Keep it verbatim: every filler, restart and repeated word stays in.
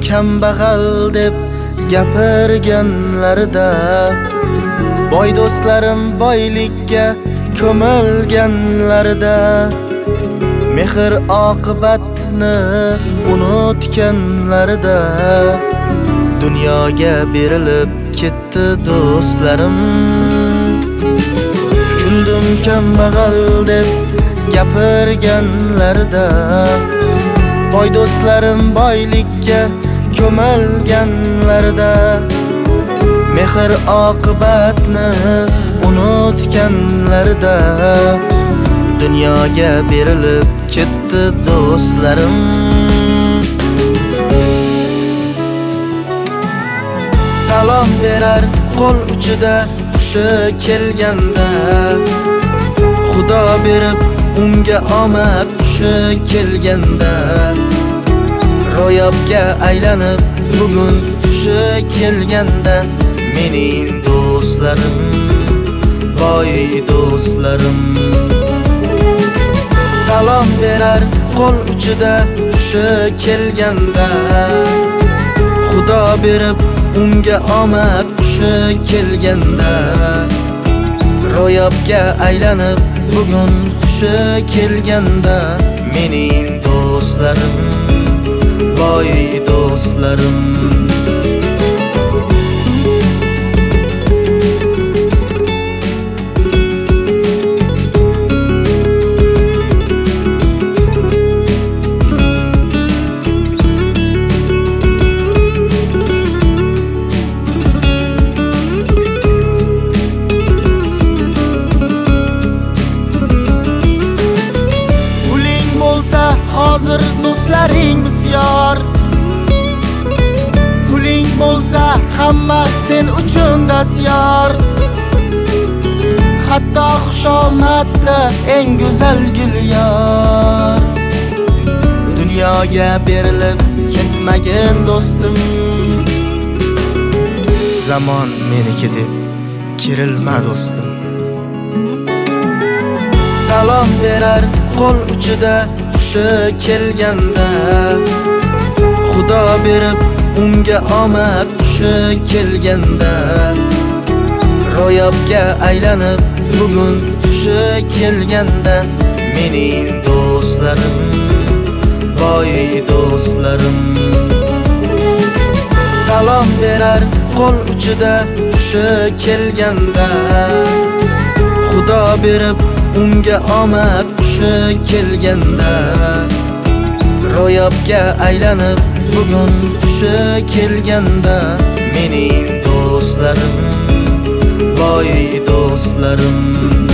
kambag'al deb gapirganlarida, boy do'stlarim boylikka ko'milganlarida, mehr oqibatni unutganlarida, dunyoga berilib ketdi do'stlarim. Kuldum kambag'al deb gapirganlarida, boy do'stlarim boylikka ko'milganlarida, mehr oqibatni unutganlarida, dunyoga berilib ketdi do'stlarim. Salom berar qo'l uchida hushi kelganda, Xudo berib unga omad qushi kelganda, ro'yobga aylanib bugun hushi kelganda, mening do'stlarim, boy do'stlarim. Salom berar qo'l uchida hushi kelganda, Xudo berib unga omad qushi kelganda, ro'yobga aylanib bugun hushi kelganda, mening do'stlarim, boy do'stlarim. Hozir do'stlaring bisyor, puling bo'lsa hamma sen uchun dasyor. Hatto xushomadda eng go'zal gul yor. Dunyoga berilib ketmagin do'stim, zamon meniki deb kerilma do'stim. Salom berar qo'l uchida hushi kelganda, Xudo berib unga omad qushi kelganda, ro'yobga aylanib bugun hushi kelganda, mening do'stlarim, boy do'stlarim. Salom berar qo'l uchida hushi kelganda, Xudo berib unga omad qushi kelganda, ro'yobga aylanib bugun hushi kelganda, mening do'stlarim, boy do'stlarim.